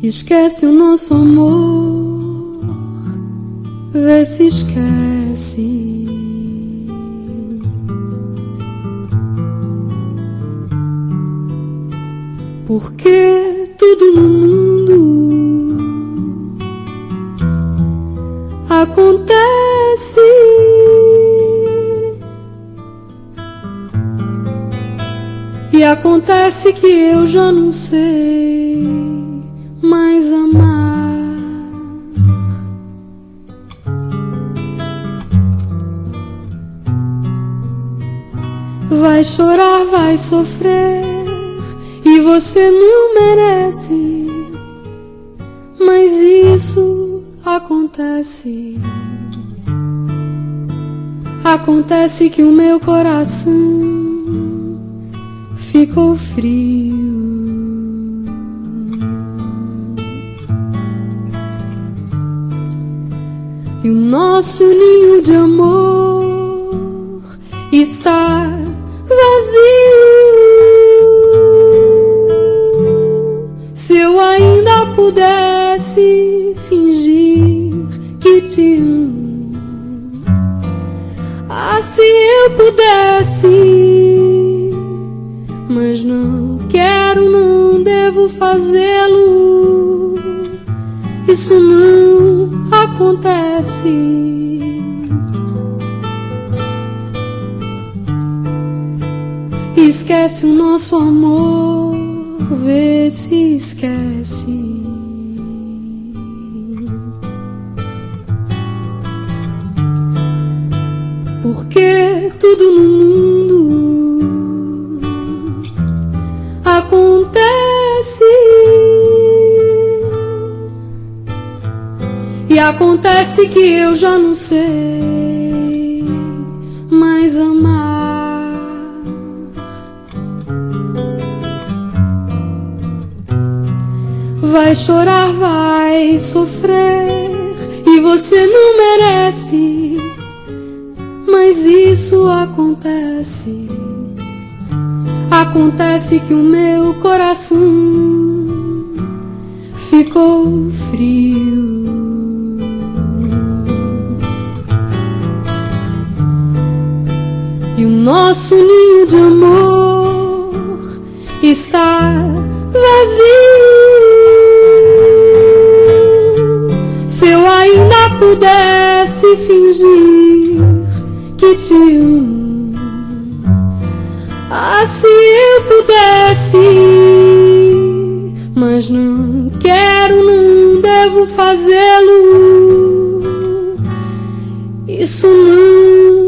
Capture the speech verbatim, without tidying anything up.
Esquece o nosso amor, vê se esquece. Porque tudo no mundo acontece. E acontece que eu já não sei mais amar. Vai chorar, vai sofrer, e você não merece, mas isso acontece. Acontece que o meu coração ficou frio. E o nosso ninho de amor está vazio. Se eu ainda pudesse fingir que te amo, ah, se eu pudesse, mas não quero, não devo fazê-lo. Isso não acontece. Esquece o nosso amor, vê se esquece. Porque tudo no mundo acontece. E acontece que eu já não sei mais amar. Vai chorar, vai sofrer, e você não merece, mas isso acontece. Acontece que o meu coração ficou frio. E o nosso ninho de amor está vazio. Se eu ainda pudesse fingir que te amo, ah, se eu pudesse, mas não quero, não devo fazê-lo. Isso não